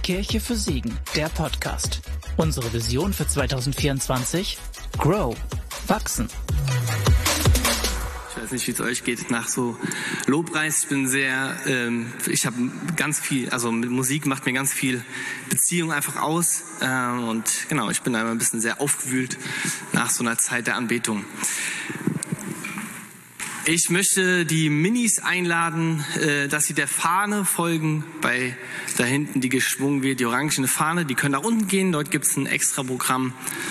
Kirche für Siegen, der Podcast. Unsere Vision für 2024? Grow. Wachsen. Ich weiß nicht, wie es euch geht nach so Lobpreis. Ich habe ganz viel, also mit Musik macht mir ganz viel Beziehung einfach aus. Und genau, ich bin da immer ein bisschen sehr aufgewühlt nach so einer Zeit der Anbetung. Ich möchte die Minis einladen, dass sie der Fahne folgen, bei da hinten, die geschwungen wird, die orangene Fahne. Die können nach unten gehen, dort gibt es ein extra Programm.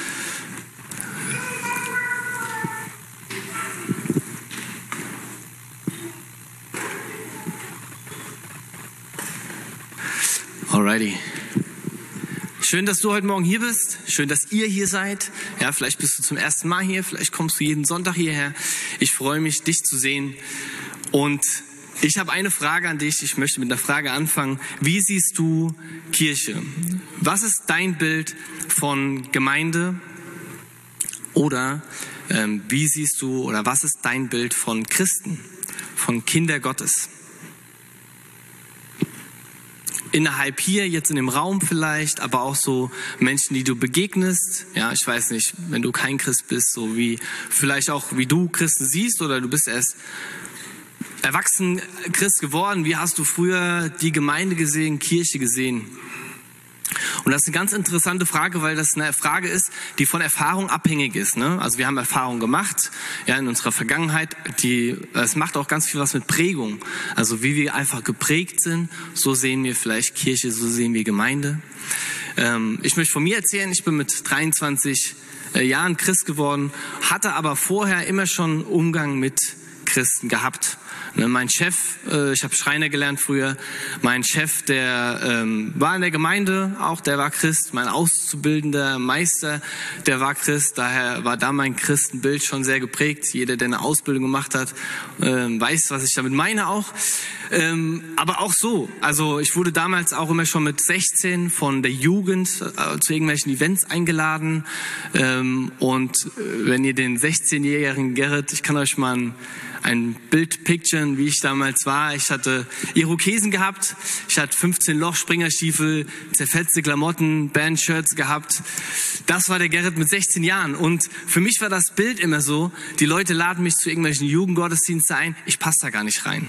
Alrighty. Schön, dass du heute Morgen hier bist. Schön, dass ihr hier seid. Ja, vielleicht bist du zum ersten Mal hier. Vielleicht kommst du jeden Sonntag hierher. Ich freue mich, dich zu sehen. Und ich habe eine Frage an dich. Ich möchte mit einer Frage anfangen. Wie siehst du Kirche? Was ist dein Bild von Gemeinde? Oder wie siehst du oder was ist dein Bild von Christen, von Kinder Gottes? Innerhalb hier, jetzt in dem Raum vielleicht, aber auch so Menschen, die du begegnest. Ja, ich weiß nicht, wenn du kein Christ bist, so wie vielleicht auch wie du Christen siehst oder du bist erst erwachsen Christ geworden. Wie hast du früher die Gemeinde gesehen, Kirche gesehen? Und das ist eine ganz interessante Frage, weil das eine Frage ist, die von Erfahrung abhängig ist. Ne? Also wir haben Erfahrungen gemacht, ja, in unserer Vergangenheit. Es macht auch ganz viel was mit Prägung. Also wie wir einfach geprägt sind, so sehen wir vielleicht Kirche, so sehen wir Gemeinde. Ich möchte von mir erzählen, ich bin mit 23 Jahren Christ geworden, hatte aber vorher immer schon Umgang mit Christen gehabt. Mein Chef, ich habe Schreiner gelernt früher, mein Chef, der war in der Gemeinde auch, der war Christ. Mein auszubildender Meister, der war Christ. Daher war da mein Christenbild schon sehr geprägt. Jeder, der eine Ausbildung gemacht hat, weiß, was ich damit meine auch. Aber auch so, also ich wurde damals auch immer schon mit 16 von der Jugend zu irgendwelchen Events eingeladen. Und wenn ihr den 16-jährigen Gerrit, ich kann euch mal ein Bild picturen, wie ich damals war. Ich hatte Irokesen gehabt, ich hatte 15 Loch Springerstiefel, zerfetzte Klamotten, Bandshirts gehabt. Das war der Gerrit mit 16 Jahren. Und für mich war das Bild immer so, die Leute laden mich zu irgendwelchen Jugendgottesdiensten ein, ich passe da gar nicht rein.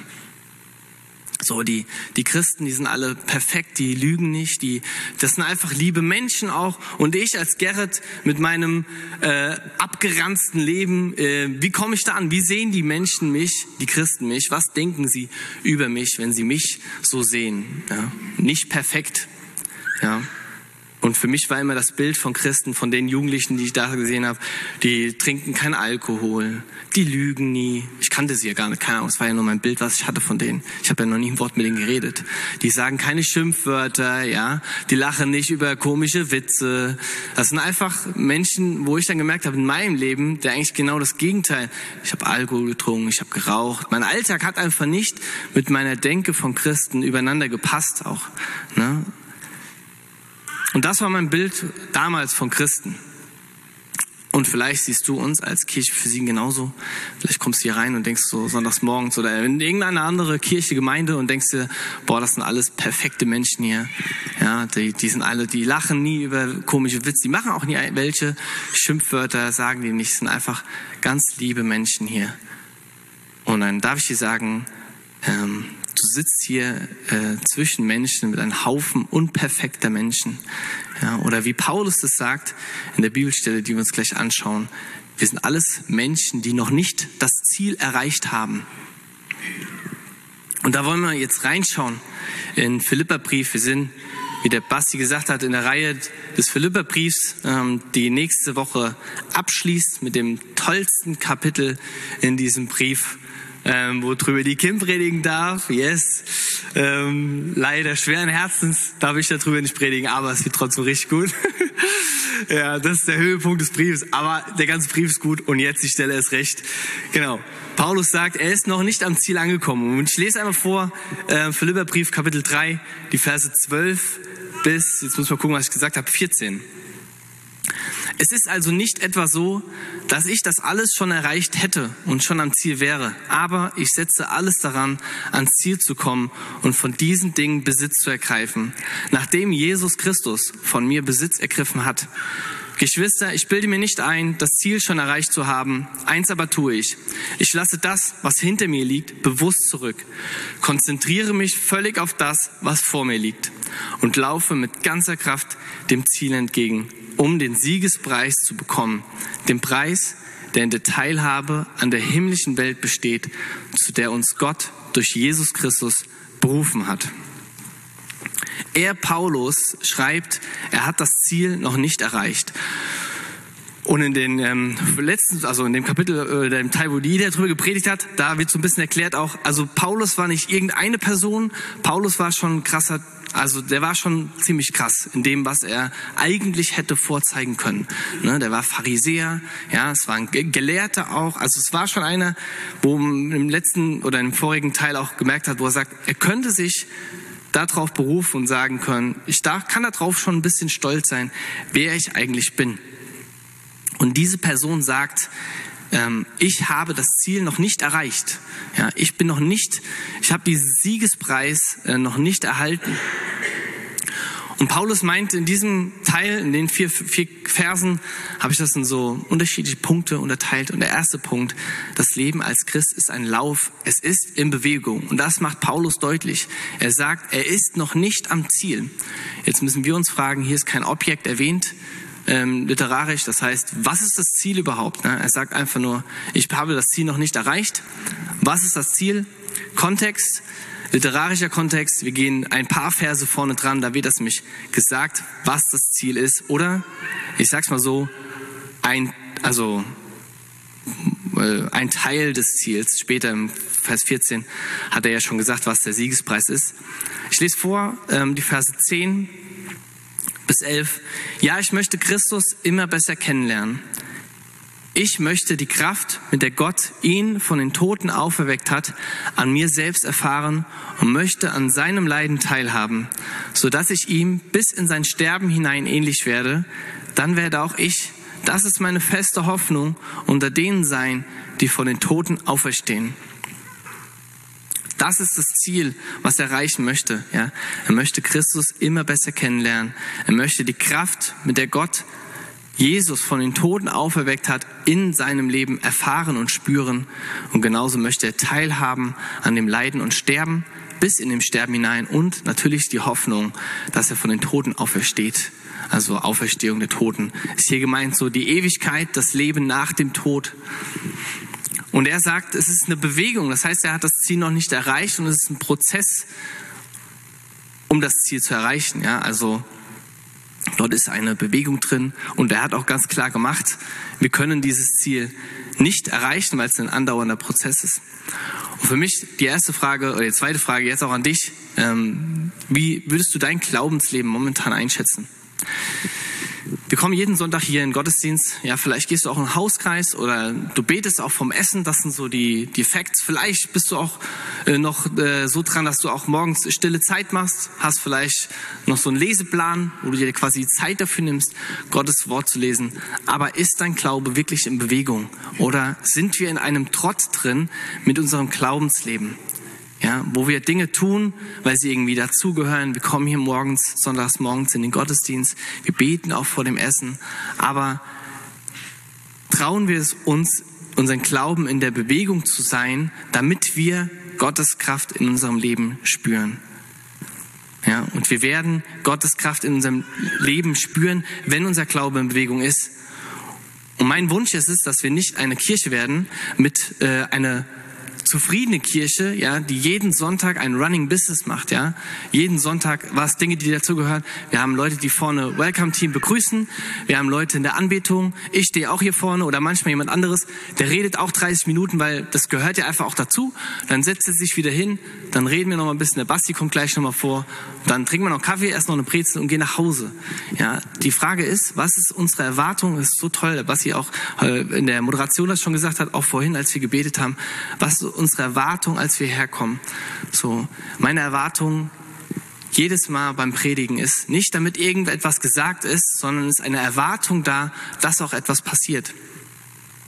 So, die Christen, die sind alle perfekt, die lügen nicht, das sind einfach liebe Menschen auch. Und ich als Gerrit mit meinem abgeranzten Leben, wie komme ich da an? Wie sehen die Menschen mich, die Christen mich? Was denken sie über mich, wenn sie mich so sehen? Ja, nicht perfekt, ja. Und für mich war immer das Bild von Christen, von den Jugendlichen, die ich da gesehen habe, die trinken keinen Alkohol, die lügen nie. Ich kannte sie ja gar nicht, keine Ahnung, es war ja nur mein Bild, was ich hatte von denen. Ich habe ja noch nie ein Wort mit denen geredet. Die sagen keine Schimpfwörter, ja, die lachen nicht über komische Witze. Das sind einfach Menschen, wo ich dann gemerkt habe, in meinem Leben, der eigentlich genau das Gegenteil. Ich habe Alkohol getrunken, ich habe geraucht. Mein Alltag hat einfach nicht mit meiner Denke von Christen übereinander gepasst auch, ne? Und das war mein Bild damals von Christen. Und vielleicht siehst du uns als Kirche für Siegen genauso. Vielleicht kommst du hier rein und denkst so sonntags morgens oder in irgendeine andere Kirche, Gemeinde und denkst dir, boah, das sind alles perfekte Menschen hier. Ja, die sind alle, die lachen nie über komische Witze, die machen auch nie welche Schimpfwörter, sagen die nicht, sind einfach ganz liebe Menschen hier. Und dann darf ich dir sagen, du sitzt hier zwischen Menschen mit einem Haufen unperfekter Menschen. Ja, oder wie Paulus das sagt in der Bibelstelle, die wir uns gleich anschauen. Wir sind alles Menschen, die noch nicht das Ziel erreicht haben. Und da wollen wir jetzt reinschauen in Philipperbrief. Wir sind, wie der Basti gesagt hat, in der Reihe des Philipperbriefs, die nächste Woche abschließt mit dem tollsten Kapitel in diesem Brief. Worüber die Kim predigen darf, yes. Leider schweren Herzens darf ich darüber nicht predigen, aber es wird trotzdem richtig gut. Ja, das ist der Höhepunkt des Briefes, aber der ganze Brief ist gut und jetzt die Stelle ist recht. Genau. Paulus sagt, er ist noch nicht am Ziel angekommen. Und ich lese einmal vor, Philipperbrief Kapitel 3, die Verse 12 bis, jetzt muss ich mal gucken, was ich gesagt habe, 14. Es ist also nicht etwa so, dass ich das alles schon erreicht hätte und schon am Ziel wäre. Aber ich setze alles daran, ans Ziel zu kommen und von diesen Dingen Besitz zu ergreifen, nachdem Jesus Christus von mir Besitz ergriffen hat. Geschwister, ich bilde mir nicht ein, das Ziel schon erreicht zu haben. Eins aber tue ich. Ich lasse das, was hinter mir liegt, bewusst zurück. Konzentriere mich völlig auf das, was vor mir liegt und laufe mit ganzer Kraft dem Ziel entgegen, um den Siegespreis zu bekommen. Den Preis, der in der Teilhabe an der himmlischen Welt besteht, zu der uns Gott durch Jesus Christus berufen hat. Paulus schreibt, er hat das Ziel noch nicht erreicht. Und in den in dem Kapitel, dem Teil, wo die darüber gepredigt hat, da wird so ein bisschen erklärt auch, also Paulus war nicht irgendeine Person, Paulus war schon krasser, also der war schon ziemlich krass in dem, was er eigentlich hätte vorzeigen können. Ne, der war Pharisäer, ja, es war ein Gelehrter auch, also es war schon einer, wo man im letzten oder im vorigen Teil auch gemerkt hat, wo er sagt, er könnte sich darauf berufen und sagen können, kann darauf schon ein bisschen stolz sein, wer ich eigentlich bin. Und diese Person sagt, ich habe das Ziel noch nicht erreicht. Ja, ich habe diesen Siegespreis noch nicht erhalten. Und Paulus meint in diesem Teil, in den vier Versen, habe ich das in so unterschiedliche Punkte unterteilt. Und der erste Punkt, das Leben als Christ ist ein Lauf, es ist in Bewegung. Und das macht Paulus deutlich. Er sagt, er ist noch nicht am Ziel. Jetzt müssen wir uns fragen, hier ist kein Objekt erwähnt, literarisch. Das heißt, was ist das Ziel überhaupt? Er sagt einfach nur, ich habe das Ziel noch nicht erreicht. Was ist das Ziel? Kontext. Literarischer Kontext, wir gehen ein paar Verse vorne dran, da wird das nämlich gesagt, was das Ziel ist. Oder, ich sag's mal so, ein Teil des Ziels. Später im Vers 14 hat er ja schon gesagt, was der Siegespreis ist. Ich lese vor, die Verse 10 bis 11. Ja, ich möchte Christus immer besser kennenlernen. Ich möchte die Kraft, mit der Gott ihn von den Toten auferweckt hat, an mir selbst erfahren und möchte an seinem Leiden teilhaben, sodass ich ihm bis in sein Sterben hinein ähnlich werde. Dann werde auch ich, das ist meine feste Hoffnung, unter denen sein, die von den Toten auferstehen. Das ist das Ziel, was er erreichen möchte. Ja? Er möchte Christus immer besser kennenlernen. Er möchte die Kraft, mit der Gott Jesus von den Toten auferweckt hat, in seinem Leben erfahren und spüren. Und genauso möchte er teilhaben an dem Leiden und Sterben, bis in dem Sterben hinein. Und natürlich die Hoffnung, dass er von den Toten aufersteht. Also Auferstehung der Toten. Ist hier gemeint so die Ewigkeit, das Leben nach dem Tod. Und er sagt, es ist eine Bewegung. Das heißt, er hat das Ziel noch nicht erreicht und es ist ein Prozess, um das Ziel zu erreichen. Ja, also dort ist eine Bewegung drin und er hat auch ganz klar gemacht, wir können dieses Ziel nicht erreichen, weil es ein andauernder Prozess ist. Und für mich die erste Frage oder die zweite Frage jetzt auch an dich, wie würdest du dein Glaubensleben momentan einschätzen? Wir kommen jeden Sonntag hier in den Gottesdienst. Ja, vielleicht gehst du auch in einen Hauskreis oder du betest auch vom Essen. Das sind so die Facts. Vielleicht bist du auch noch so dran, dass du auch morgens stille Zeit machst. Hast vielleicht noch so einen Leseplan, wo du dir quasi Zeit dafür nimmst, Gottes Wort zu lesen. Aber ist dein Glaube wirklich in Bewegung? Oder sind wir in einem Trott drin mit unserem Glaubensleben? Ja, wo wir Dinge tun, weil sie irgendwie dazugehören. Wir kommen hier sonntags morgens in den Gottesdienst. Wir beten auch vor dem Essen. Aber trauen wir es uns, unseren Glauben in der Bewegung zu sein, damit wir Gottes Kraft in unserem Leben spüren? Ja, und wir werden Gottes Kraft in unserem Leben spüren, wenn unser Glaube in Bewegung ist. Und mein Wunsch ist es, dass wir nicht eine Kirche werden mit einer zufriedene Kirche, ja, die jeden Sonntag ein Running Business macht, ja. Jeden Sonntag was Dinge, die dazugehören. Wir haben Leute, die vorne Welcome Team begrüßen. Wir haben Leute in der Anbetung. Ich stehe auch hier vorne oder manchmal jemand anderes. Der redet auch 30 Minuten, weil das gehört ja einfach auch dazu. Dann setzt er sich wieder hin. Dann reden wir noch mal ein bisschen. Der Basti kommt gleich noch mal vor. Dann trinken wir noch Kaffee, essen noch eine Brezel und gehen nach Hause. Ja, die Frage ist, was ist unsere Erwartung? Das ist so toll, was sie auch in der Moderation das schon gesagt hat, auch vorhin, als wir gebetet haben. Was ist unsere Erwartung, als wir herkommen? So, meine Erwartung jedes Mal beim Predigen ist nicht, damit irgendetwas gesagt ist, sondern es ist eine Erwartung da, dass auch etwas passiert.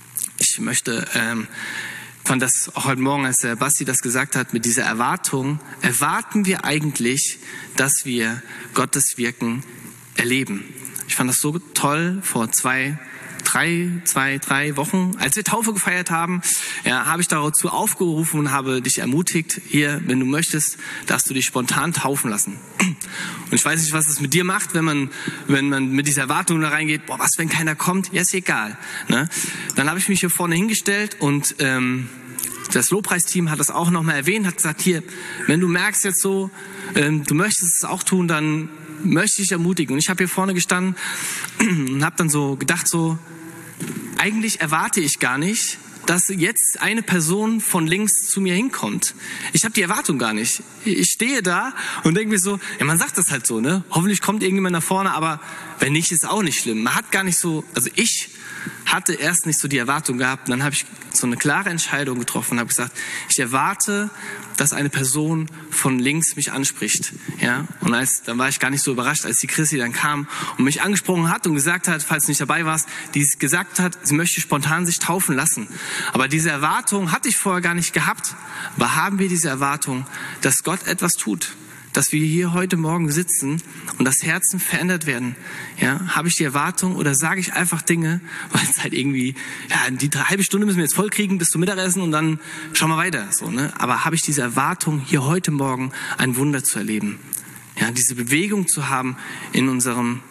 ich möchte, fand das auch heute Morgen, als der Basti das gesagt hat, mit dieser Erwartung, erwarten wir eigentlich, dass wir Gottes Wirken erleben. Ich fand das so toll vor drei Wochen, als wir Taufe gefeiert haben, ja, habe ich dazu aufgerufen und habe dich ermutigt, hier, wenn du möchtest, darfst du dich spontan taufen lassen. Und ich weiß nicht, was das mit dir macht, wenn man mit dieser Erwartung da reingeht, boah, was, wenn keiner kommt? Ja, ist egal. Ne? Dann habe ich mich hier vorne hingestellt und das Lobpreisteam hat das auch nochmal erwähnt, hat gesagt, hier, wenn du merkst jetzt so, du möchtest es auch tun, dann möchte ich dich ermutigen. Und ich habe hier vorne gestanden und habe dann so gedacht, so, eigentlich erwarte ich gar nicht, dass jetzt eine Person von links zu mir hinkommt. Ich habe die Erwartung gar nicht. Ich stehe da und denke mir so, ja, man sagt das halt so, ne? Hoffentlich kommt irgendjemand nach vorne, aber wenn nicht, ist auch nicht schlimm. Man hat gar nicht so, also ich hatte erst nicht so die Erwartung gehabt. Und dann habe ich so eine klare Entscheidung getroffen und habe gesagt, ich erwarte, dass eine Person von links mich anspricht. Ja? Und dann war ich gar nicht so überrascht, als die Chrissy dann kam und mich angesprochen hat und gesagt hat, falls du nicht dabei warst, die gesagt hat, sie möchte spontan sich taufen lassen. Aber diese Erwartung hatte ich vorher gar nicht gehabt. Aber haben wir diese Erwartung, dass Gott etwas tut? Dass wir hier heute Morgen sitzen und das Herzen verändert werden. Ja, habe ich die Erwartung oder sage ich einfach Dinge, weil es halt irgendwie, ja, die halbe Stunde müssen wir jetzt voll kriegen bis zum Mittagessen und dann schauen wir weiter. So, ne? Aber habe ich diese Erwartung, hier heute Morgen ein Wunder zu erleben? Ja, diese Bewegung zu haben in unserem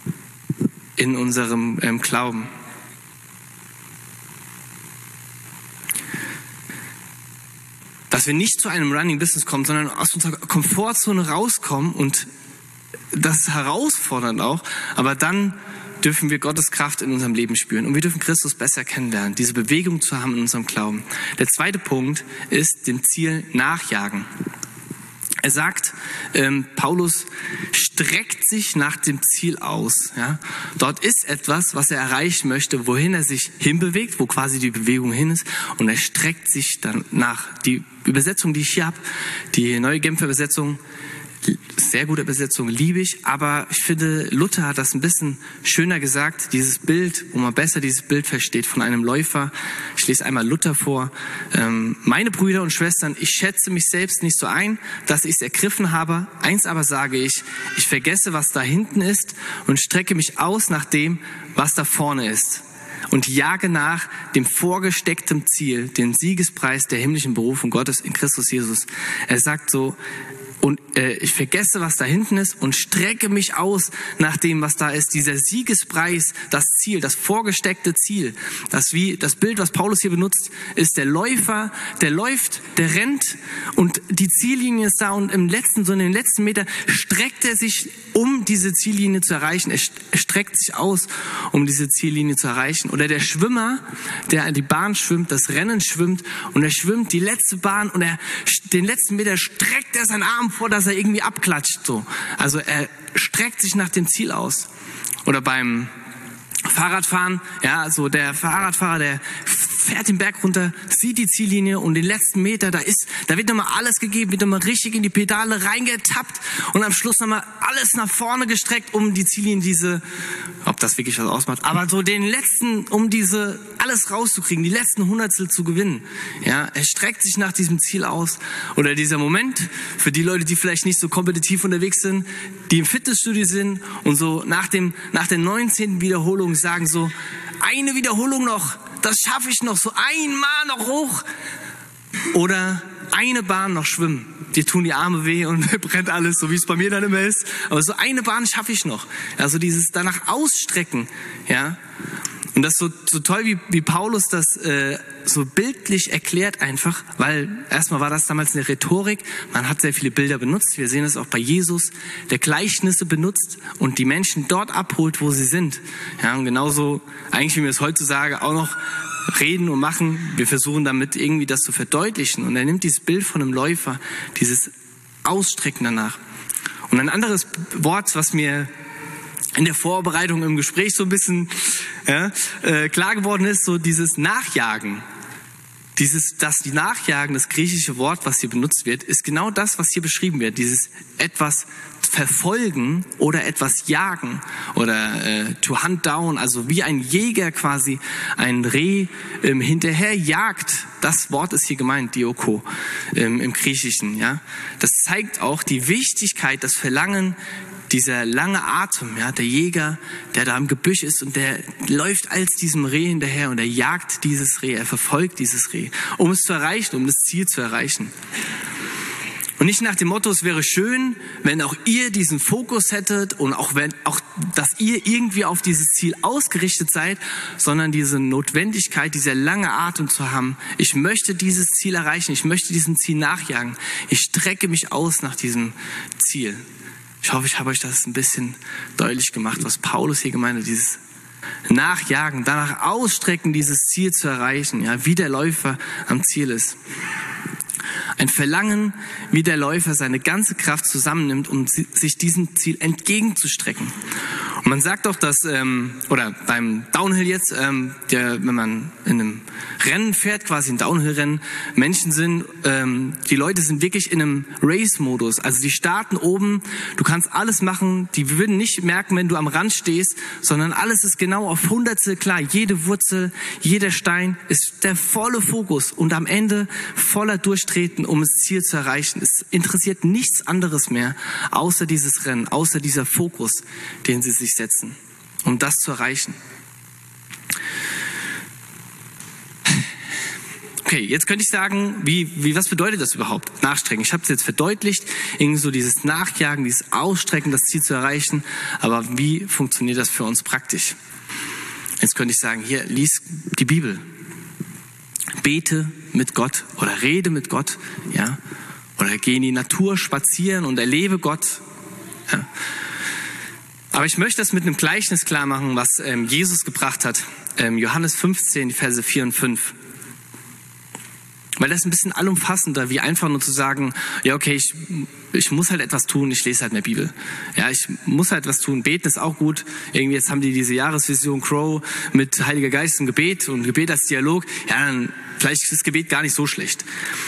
Glauben. Dass wir nicht zu einem Running Business kommen, sondern aus unserer Komfortzone rauskommen und das ist herausfordernd auch, aber dann dürfen wir Gottes Kraft in unserem Leben spüren und wir dürfen Christus besser kennenlernen, diese Bewegung zu haben in unserem Glauben. Der zweite Punkt ist dem Ziel nachjagen. Er sagt, Paulus streckt sich nach dem Ziel aus. Ja? Dort ist etwas, was er erreichen möchte, wohin er sich hinbewegt, wo quasi die Bewegung hin ist. Und er streckt sich dann nach. Die Übersetzung, die ich hier habe, die Neue Genfer Übersetzung, sehr gute Übersetzung, liebe ich, aber ich finde, Luther hat das ein bisschen schöner gesagt, dieses Bild, wo man besser dieses Bild versteht von einem Läufer. Ich lese einmal Luther vor. Meine Brüder und Schwestern, ich schätze mich selbst nicht so ein, dass ich es ergriffen habe. Eins aber sage ich vergesse, was da hinten ist und strecke mich aus nach dem, was da vorne ist. Und jage nach dem vorgesteckten Ziel, den Siegespreis der himmlischen Berufung Gottes in Christus Jesus. Er sagt so, und ich vergesse, was da hinten ist und strecke mich aus nach dem, was da ist. Dieser Siegespreis, das Ziel, das vorgesteckte Ziel. Das Bild, was Paulus hier benutzt, ist der Läufer, der läuft, der rennt und die Ziellinie ist da und in den letzten Meter streckt er sich, um diese Ziellinie zu erreichen. Er streckt sich aus, um diese Ziellinie zu erreichen. Oder der Schwimmer, der die Bahn schwimmt, das Rennen schwimmt und er schwimmt die letzte Bahn und den letzten Meter streckt er seinen Arm vor, dass er irgendwie abklatscht. So. Also er streckt sich nach dem Ziel aus. Oder beim Fahrradfahren, ja, so der Fahrradfahrer, der fährt den Berg runter, sieht die Ziellinie und den letzten Meter, da wird nochmal alles gegeben, wird nochmal richtig in die Pedale reingetappt und am Schluss nochmal alles nach vorne gestreckt, um die Ziellinie ob das wirklich was ausmacht, aber so um alles rauszukriegen, die letzten Hundertstel zu gewinnen. Ja, er streckt sich nach diesem Ziel aus. Oder dieser Moment, für die Leute, die vielleicht nicht so kompetitiv unterwegs sind, die im Fitnessstudio sind und so nach der 19. Wiederholung sagen so, eine Wiederholung noch, das schaffe ich noch, so einmal noch hoch. Oder eine Bahn noch schwimmen. Dir tun die Arme weh und brennt alles, so wie es bei mir dann immer ist. Aber so eine Bahn schaffe ich noch. Also dieses danach ausstrecken, ja. Und das ist so toll, wie Paulus das so bildlich erklärt einfach, weil erstmal war das damals eine Rhetorik, man hat sehr viele Bilder benutzt, wir sehen es auch bei Jesus, der Gleichnisse benutzt und die Menschen dort abholt, wo sie sind. Ja, und genauso, eigentlich wie wir es heutzutage auch noch reden und machen, wir versuchen damit irgendwie das zu verdeutlichen. Und er nimmt dieses Bild von einem Läufer, dieses Ausstrecken danach. Und ein anderes Wort, was mir in der Vorbereitung im Gespräch so ein bisschen klar geworden ist, so dieses Nachjagen. Das Nachjagen, das griechische Wort, was hier benutzt wird, ist genau das, was hier beschrieben wird. Dieses etwas verfolgen oder etwas jagen oder to hunt down, also wie ein Jäger quasi ein Reh hinterher jagt. Das Wort ist hier gemeint, dioko, im Griechischen. Ja? Das zeigt auch die Wichtigkeit, das Verlangen, dieser lange Atem, ja, der Jäger, der da im Gebüsch ist und der läuft als diesem Reh hinterher und er jagt dieses Reh, er verfolgt dieses Reh, um es zu erreichen, um das Ziel zu erreichen. Und nicht nach dem Motto, es wäre schön, wenn auch ihr diesen Fokus hättet und auch dass ihr irgendwie auf dieses Ziel ausgerichtet seid, sondern diese Notwendigkeit, dieser lange Atem zu haben. Ich möchte dieses Ziel erreichen, ich möchte diesem Ziel nachjagen. Ich strecke mich aus nach diesem Ziel. Ich hoffe, ich habe euch das ein bisschen deutlich gemacht, was Paulus hier gemeint hat, dieses Nachjagen, danach ausstrecken, dieses Ziel zu erreichen, ja, wie der Läufer am Ziel ist. Ein Verlangen, wie der Läufer seine ganze Kraft zusammennimmt, um sich diesem Ziel entgegenzustrecken. Und man sagt auch, dass, oder beim Downhill jetzt, wenn man in einem Rennen fährt, quasi ein Downhill-Rennen, Menschen sind, die Leute sind wirklich in einem Race-Modus. Also die starten oben, du kannst alles machen, die würden nicht merken, wenn du am Rand stehst, sondern alles ist genau auf Hundertstel klar. Jede Wurzel, jeder Stein ist der volle Fokus und am Ende voller Durchtreten, um das Ziel zu erreichen. Es interessiert nichts anderes mehr, außer dieses Rennen, außer dieser Fokus, den sie sich setzen, um das zu erreichen. Okay, jetzt könnte ich sagen, was bedeutet das überhaupt? Nachstrecken. Ich habe es jetzt verdeutlicht, irgendwie so dieses Nachjagen, dieses Ausstrecken, das Ziel zu erreichen. Aber wie funktioniert das für uns praktisch? Jetzt könnte ich sagen, hier, lies die Bibel. Bete mit Gott oder rede mit Gott, ja, oder geh in die Natur spazieren und erlebe Gott. Ja. Aber ich möchte das mit einem Gleichnis klar machen, was Jesus gebracht hat. Johannes 15, die Verse 4 und 5. Weil das ist ein bisschen allumfassender, wie einfach nur zu sagen, ja okay, ich muss halt etwas tun, ich lese halt mehr Bibel. Ja, ich muss halt was tun, beten ist auch gut. Irgendwie jetzt haben die diese Jahresvision Crow mit Heiliger Geist und Gebet als Dialog. Ja, dann vielleicht ist das Gebet gar nicht so schlecht.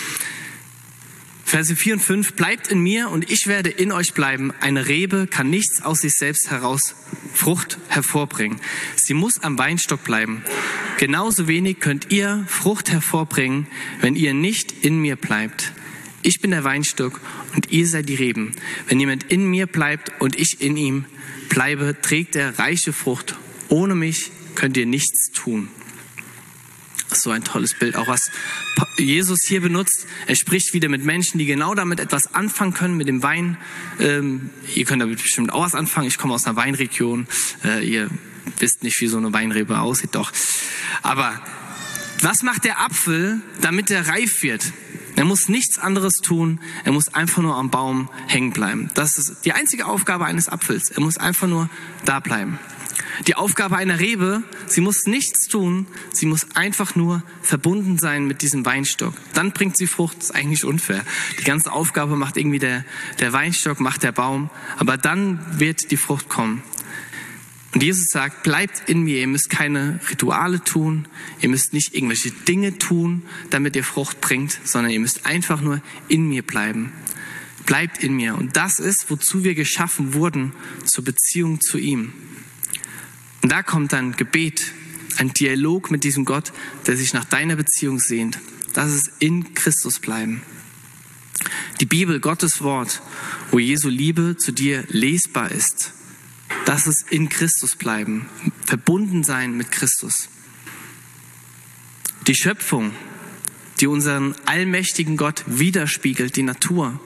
Verse 4 und 5, bleibt in mir und ich werde in euch bleiben. Eine Rebe kann nichts aus sich selbst heraus Frucht hervorbringen. Sie muss am Weinstock bleiben. Genauso wenig könnt ihr Frucht hervorbringen, wenn ihr nicht in mir bleibt. Ich bin der Weinstock und ihr seid die Reben. Wenn jemand in mir bleibt und ich in ihm bleibe, trägt er reiche Frucht. Ohne mich könnt ihr nichts tun. So ein tolles Bild, auch was Jesus hier benutzt. Er spricht wieder mit Menschen, die genau damit etwas anfangen können, mit dem Wein. Ihr könnt damit bestimmt auch was anfangen. Ich komme aus einer Weinregion. Ihr wisst nicht, wie so eine Weinrebe aussieht, doch. Aber was macht der Apfel, damit er reif wird? Er muss nichts anderes tun. Er muss einfach nur am Baum hängen bleiben. Das ist die einzige Aufgabe eines Apfels. Er muss einfach nur da bleiben. Die Aufgabe einer Rebe, sie muss nichts tun, sie muss einfach nur verbunden sein mit diesem Weinstock. Dann bringt sie Frucht, das ist eigentlich unfair. Die ganze Aufgabe macht irgendwie der Weinstock, macht der Baum, aber dann wird die Frucht kommen. Und Jesus sagt, bleibt in mir, ihr müsst keine Rituale tun, ihr müsst nicht irgendwelche Dinge tun, damit ihr Frucht bringt, sondern ihr müsst einfach nur in mir bleiben. Bleibt in mir. Und das ist, wozu wir geschaffen wurden, zur Beziehung zu ihm. Und da kommt dann Gebet, ein Dialog mit diesem Gott, der sich nach deiner Beziehung sehnt. Das ist in Christus bleiben. Die Bibel, Gottes Wort, wo Jesu Liebe zu dir lesbar ist. Das ist in Christus bleiben, verbunden sein mit Christus. Die Schöpfung, die unseren allmächtigen Gott widerspiegelt, die Natur.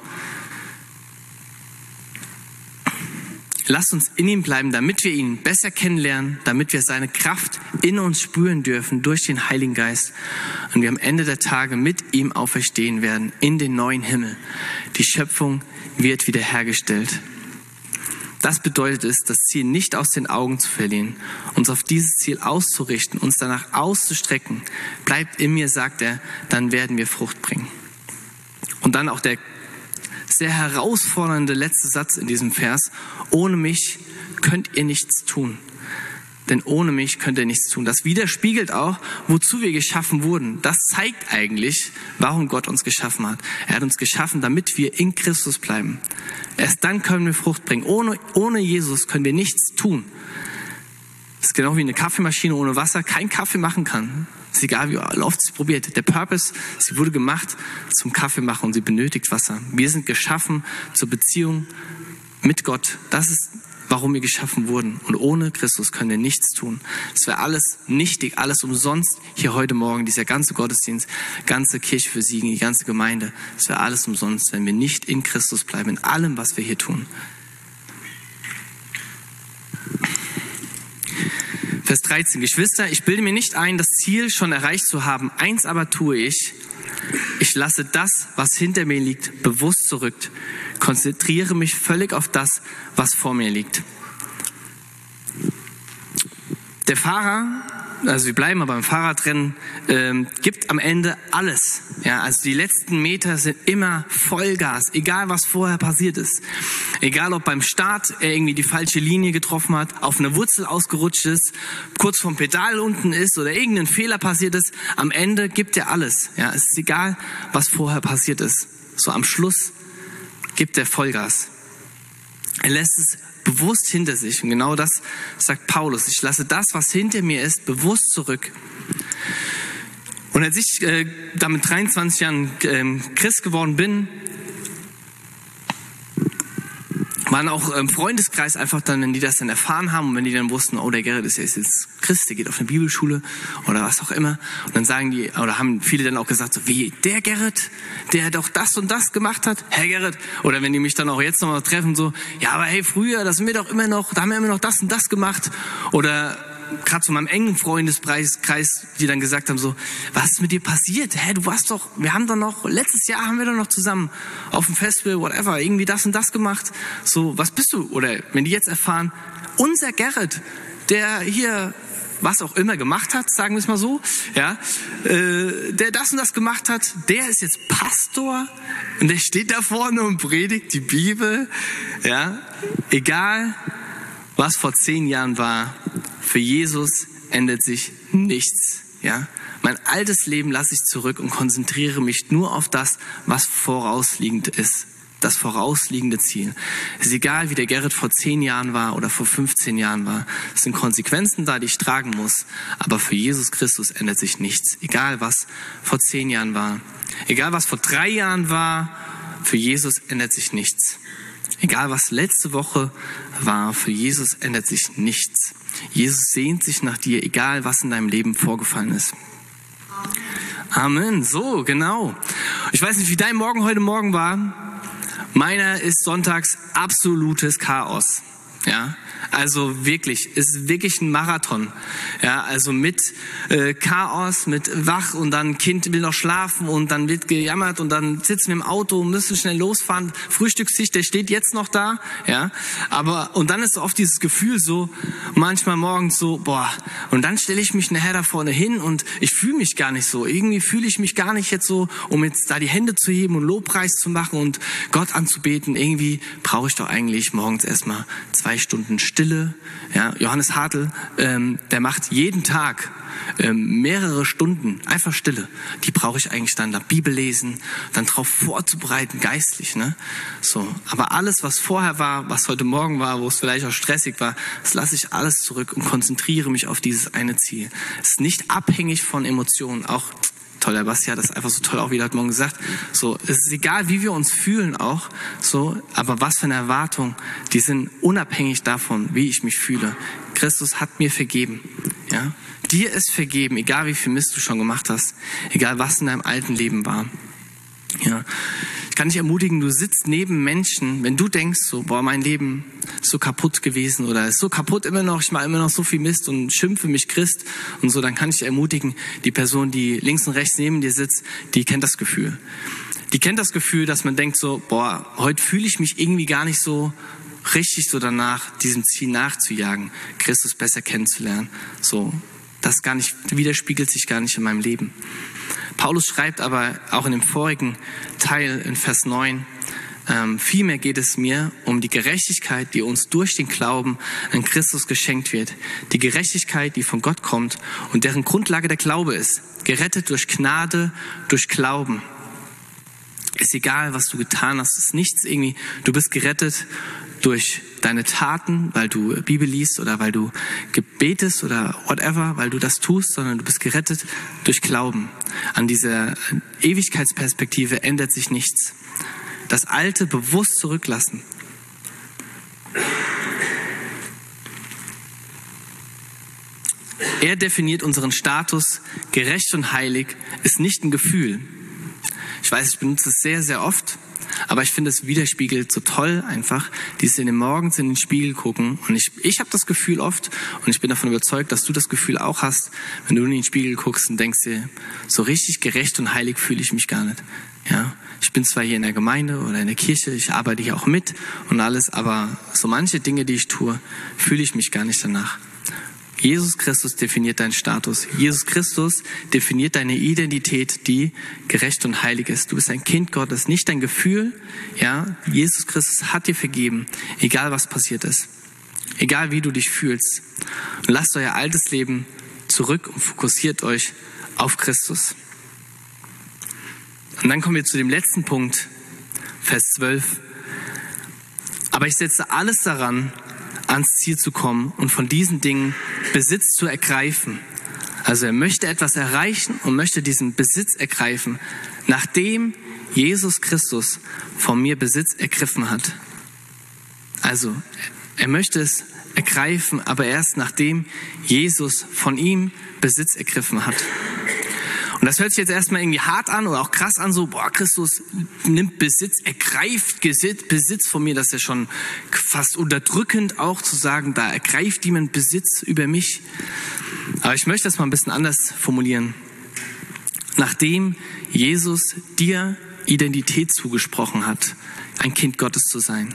Lasst uns in ihm bleiben, damit wir ihn besser kennenlernen, damit wir seine Kraft in uns spüren dürfen durch den Heiligen Geist und wir am Ende der Tage mit ihm auferstehen werden in den neuen Himmel. Die Schöpfung wird wiederhergestellt. Das bedeutet es, das Ziel nicht aus den Augen zu verlieren, uns auf dieses Ziel auszurichten, uns danach auszustrecken. Bleibt in mir, sagt er, dann werden wir Frucht bringen. Und dann auch der sehr herausfordernde letzte Satz in diesem Vers. Ohne mich könnt ihr nichts tun. denn ohne mich könnt ihr nichts tun. Das widerspiegelt auch, wozu wir geschaffen wurden. Das zeigt eigentlich, warum Gott uns geschaffen hat. Er hat uns geschaffen, damit wir in Christus bleiben. Erst dann können wir Frucht bringen. Ohne Jesus können wir nichts tun. Das ist genau wie eine Kaffeemaschine ohne Wasser kein Kaffee machen kann. Ist egal, wie oft sie probiert. Der Purpose, sie wurde gemacht zum Kaffee machen und sie benötigt Wasser. Wir sind geschaffen zur Beziehung mit Gott. Das ist, warum wir geschaffen wurden. Und ohne Christus können wir nichts tun. Es wäre alles nichtig, alles umsonst hier heute Morgen, dieser ganze Gottesdienst, ganze Kirche für Siegen, die ganze Gemeinde. Es wäre alles umsonst, wenn wir nicht in Christus bleiben, in allem, was wir hier tun. Vers 13. Geschwister, ich bilde mir nicht ein, das Ziel schon erreicht zu haben. Eins aber tue ich. Ich lasse das, was hinter mir liegt, bewusst zurück. Konzentriere mich völlig auf das, was vor mir liegt. Der Fahrer, also wir bleiben aber beim Fahrradrennen, gibt am Ende alles. Ja, also die letzten Meter sind immer Vollgas, egal was vorher passiert ist. Egal ob beim Start er irgendwie die falsche Linie getroffen hat, auf eine Wurzel ausgerutscht ist, kurz vom Pedal unten ist oder irgendein Fehler passiert ist, am Ende gibt er alles. Ja, es ist egal, was vorher passiert ist. So am Schluss gibt er Vollgas. Er lässt es bewusst hinter sich. Und genau das sagt Paulus. Ich lasse das, was hinter mir ist, bewusst zurück. Und als ich da mit 23 Jahren Christ geworden bin, waren auch im Freundeskreis einfach dann, wenn die das dann erfahren haben und wenn die dann wussten, oh, der Gerrit ist jetzt Christ, der geht auf eine Bibelschule oder was auch immer. Und dann sagen die, oder haben viele dann auch gesagt, so wie, der Gerrit, der doch das und das gemacht hat, Herr Gerrit. Oder wenn die mich dann auch jetzt nochmal treffen, so, ja, aber hey, früher, das sind wir doch immer noch, da haben wir immer noch das und das gemacht. Oder gerade zu meinem engen Freundeskreis, die dann gesagt haben so, was ist mit dir passiert? Hä, du warst doch, wir haben doch noch, letztes Jahr haben wir doch noch zusammen auf dem Festival, whatever, irgendwie das und das gemacht. So, was bist du? Oder wenn die jetzt erfahren, unser Gerrit, der hier was auch immer gemacht hat, sagen wir es mal so, ja, der das und das gemacht hat, der ist jetzt Pastor und der steht da vorne und predigt die Bibel, ja, egal was vor 10 Jahren war, für Jesus ändert sich nichts. Ja? Mein altes Leben lasse ich zurück und konzentriere mich nur auf das, was vorausliegend ist. Das vorausliegende Ziel. Es ist egal, wie der Gerrit vor 10 Jahren war oder vor 15 Jahren war. Es sind Konsequenzen da, die ich tragen muss. Aber für Jesus Christus ändert sich nichts. Egal, was vor 10 Jahren war. Egal, was vor 3 Jahren war. Für Jesus ändert sich nichts. Egal, was letzte Woche war, für Jesus ändert sich nichts. Jesus sehnt sich nach dir, egal was in deinem Leben vorgefallen ist. Amen. So, genau. Ich weiß nicht, wie dein Morgen heute Morgen war. Meiner ist sonntags absolutes Chaos. Ja, also wirklich, es ist wirklich ein Marathon. Ja, also mit Chaos, mit wach und dann Kind will noch schlafen und dann wird gejammert und dann sitzen wir im Auto und müssen schnell losfahren. Frühstückstisch, der steht jetzt noch da. Ja, aber und dann ist oft dieses Gefühl so, manchmal morgens so, boah, und dann stelle ich mich nachher da vorne hin und ich fühle mich gar nicht so. Irgendwie fühle ich mich gar nicht jetzt so, um jetzt da die Hände zu heben und Lobpreis zu machen und Gott anzubeten. Irgendwie brauche ich doch eigentlich morgens erstmal 2 Stunden Stille. Ja, Johannes Hartl, der macht jeden Tag mehrere Stunden einfach Stille. Die brauche ich eigentlich dann da Bibel lesen, dann drauf vorzubereiten, geistlich. Ne? So, aber alles, was vorher war, was heute Morgen war, wo es vielleicht auch stressig war, das lasse ich alles zurück und konzentriere mich auf dieses eine Ziel. Es ist nicht abhängig von Emotionen, auch toll, der Basti hat das einfach so toll auch wieder heute Morgen gesagt. So, es ist egal, wie wir uns fühlen auch, so, aber was für eine Erwartung, die sind unabhängig davon, wie ich mich fühle. Christus hat mir vergeben, ja. Dir ist vergeben, egal wie viel Mist du schon gemacht hast, egal was in deinem alten Leben war. Ja. Ich kann dich ermutigen, du sitzt neben Menschen, wenn du denkst so, boah, mein Leben ist so kaputt gewesen oder ist so kaputt immer noch, ich mache immer noch so viel Mist und schimpfe mich Christ und so, dann kann ich dich ermutigen, die Person, die links und rechts neben dir sitzt, die kennt das Gefühl. Die kennt das Gefühl, dass man denkt so, boah, heute fühle ich mich irgendwie gar nicht so richtig so danach, diesem Ziel nachzujagen, Christus besser kennenzulernen. So, das gar nicht, widerspiegelt sich gar nicht in meinem Leben. Paulus schreibt aber auch in dem vorigen Teil in Vers 9, Vielmehr geht es mir um die Gerechtigkeit, die uns durch den Glauben an Christus geschenkt wird. Die Gerechtigkeit, die von Gott kommt und deren Grundlage der Glaube ist. Gerettet durch Gnade, durch Glauben. Ist egal, was du getan hast, ist nichts irgendwie. Du bist gerettet durch deine Taten, weil du Bibel liest oder weil du betest oder whatever, weil du das tust, sondern du bist gerettet durch Glauben. An dieser Ewigkeitsperspektive ändert sich nichts. Das Alte bewusst zurücklassen. Er definiert unseren Status gerecht und heilig, ist nicht ein Gefühl. Ich weiß, ich benutze es sehr, sehr oft, aber ich finde, es widerspiegelt so toll einfach, dieses in den Morgens in den Spiegel gucken. Und ich habe das Gefühl oft, und ich bin davon überzeugt, dass du das Gefühl auch hast, wenn du in den Spiegel guckst und denkst dir, so richtig gerecht und heilig fühle ich mich gar nicht. Ja, ich bin zwar hier in der Gemeinde oder in der Kirche, ich arbeite hier auch mit und alles, aber so manche Dinge, die ich tue, fühle ich mich gar nicht danach. Jesus Christus definiert deinen Status. Jesus Christus definiert deine Identität, die gerecht und heilig ist. Du bist ein Kind Gottes, nicht dein Gefühl. Ja, Jesus Christus hat dir vergeben, egal was passiert ist. Egal wie du dich fühlst. Und lasst euer altes Leben zurück und fokussiert euch auf Christus. Und dann kommen wir zu dem letzten Punkt, Vers 12. Aber ich setze alles daran, ans Ziel zu kommen und von diesen Dingen Besitz zu ergreifen. Also er möchte etwas erreichen und möchte diesen Besitz ergreifen, nachdem Jesus Christus von mir Besitz ergriffen hat. Also er möchte es ergreifen, aber erst nachdem Jesus von ihm Besitz ergriffen hat. Und das hört sich jetzt erstmal irgendwie hart an oder auch krass an, so, Christus nimmt Besitz, ergreift Besitz von mir, das ist ja schon fast unterdrückend auch zu sagen, da ergreift jemand Besitz über mich. Aber ich möchte das mal ein bisschen anders formulieren. Nachdem Jesus dir Identität zugesprochen hat, ein Kind Gottes zu sein.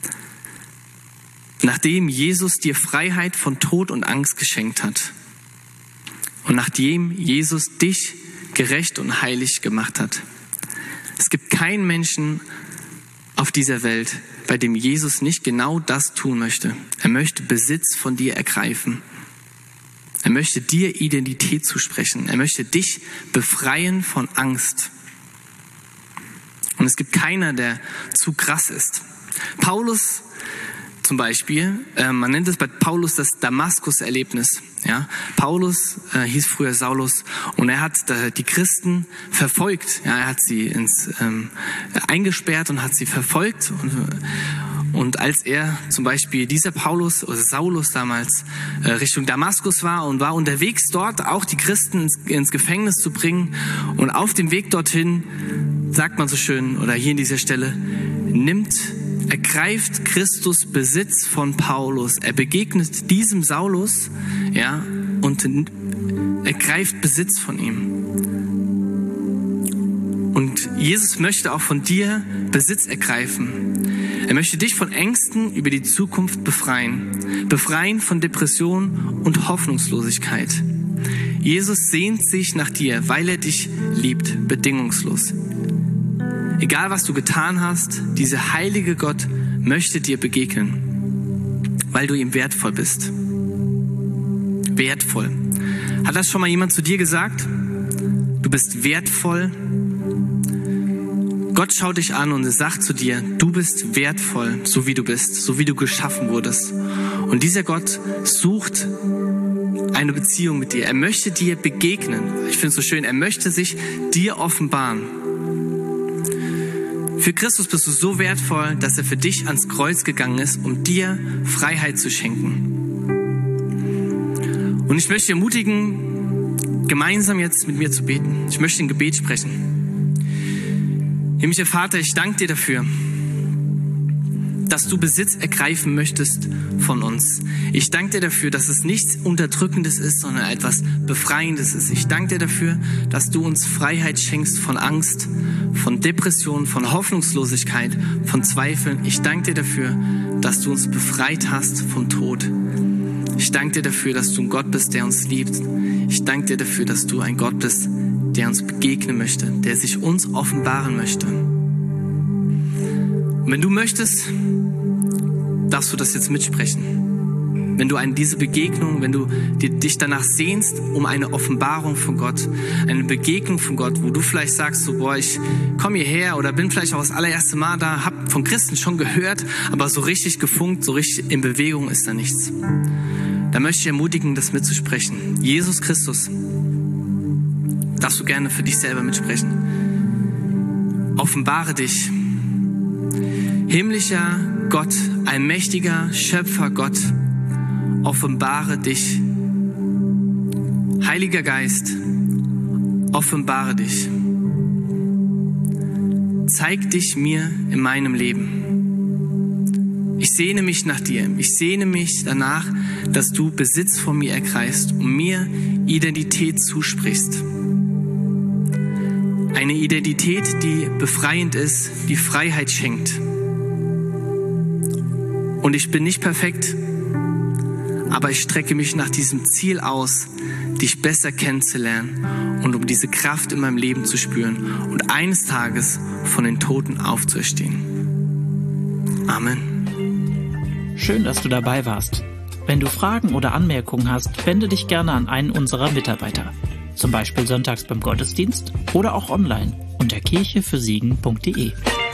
Nachdem Jesus dir Freiheit von Tod und Angst geschenkt hat. Und nachdem Jesus dich gerecht und heilig gemacht hat. Es gibt keinen Menschen auf dieser Welt, bei dem Jesus nicht genau das tun möchte. Er möchte Besitz von dir ergreifen. Er möchte dir Identität zusprechen. Er möchte dich befreien von Angst. Und es gibt keiner, der zu krass ist. Paulus zum Beispiel, man nennt es bei Paulus das Damaskus-Erlebnis. Ja? Paulus hieß früher Saulus und er hat die Christen verfolgt. Ja? Er hat sie eingesperrt und hat sie verfolgt. Und als er zum Beispiel dieser Paulus oder Saulus damals Richtung Damaskus war und war unterwegs dort auch die Christen ins Gefängnis zu bringen und auf dem Weg dorthin, sagt man so schön oder hier in dieser Stelle, ergreift Christus Besitz von Paulus. Er begegnet diesem Saulus, ja, und ergreift Besitz von ihm. Und Jesus möchte auch von dir Besitz ergreifen. Er möchte dich von Ängsten über die Zukunft befreien. Befreien von Depression und Hoffnungslosigkeit. Jesus sehnt sich nach dir, weil er dich liebt, bedingungslos. Egal was du getan hast, dieser heilige Gott möchte dir begegnen, weil du ihm wertvoll bist. Wertvoll. Hat das schon mal jemand zu dir gesagt? Du bist wertvoll. Gott schaut dich an und sagt zu dir, du bist wertvoll, so wie du bist, so wie du geschaffen wurdest. Und dieser Gott sucht eine Beziehung mit dir. Er möchte dir begegnen. Ich finde es so schön, er möchte sich dir offenbaren. Für Christus bist du so wertvoll, dass er für dich ans Kreuz gegangen ist, um dir Freiheit zu schenken. Und ich möchte dich ermutigen, gemeinsam jetzt mit mir zu beten. Ich möchte ein Gebet sprechen. Himmlischer Vater, ich danke dir dafür, dass du Besitz ergreifen möchtest von uns. Ich danke dir dafür, dass es nichts Unterdrückendes ist, sondern etwas Befreiendes ist. Ich danke dir dafür, dass du uns Freiheit schenkst von Angst, von Depression, von Hoffnungslosigkeit, von Zweifeln. Ich danke dir dafür, dass du uns befreit hast vom Tod. Ich danke dir dafür, dass du ein Gott bist, der uns liebt. Ich danke dir dafür, dass du ein Gott bist, der uns begegnen möchte, der sich uns offenbaren möchte. Und wenn du möchtest, darfst du das jetzt mitsprechen. Wenn du an diese Begegnung, wenn du dich danach sehnst, um eine Offenbarung von Gott, eine Begegnung von Gott, wo du vielleicht sagst, so, boah, ich komme hierher oder bin vielleicht auch das allererste Mal da, hab von Christen schon gehört, aber so richtig gefunkt, so richtig in Bewegung ist da nichts. Da möchte ich ermutigen, das mitzusprechen. Jesus Christus, darfst du gerne für dich selber mitsprechen. Offenbare dich. Himmlischer Gott, allmächtiger Schöpfer Gott, offenbare dich. Heiliger Geist, offenbare dich. Zeig dich mir in meinem Leben. Ich sehne mich nach dir. Ich sehne mich danach, dass du Besitz von mir ergreifst und mir Identität zusprichst. Eine Identität, die befreiend ist, die Freiheit schenkt. Und ich bin nicht perfekt, aber ich strecke mich nach diesem Ziel aus, dich besser kennenzulernen und um diese Kraft in meinem Leben zu spüren und eines Tages von den Toten aufzuerstehen. Amen. Schön, dass du dabei warst. Wenn du Fragen oder Anmerkungen hast, wende dich gerne an einen unserer Mitarbeiter. Zum Beispiel sonntags beim Gottesdienst oder auch online unter kirchefürsiegen.de.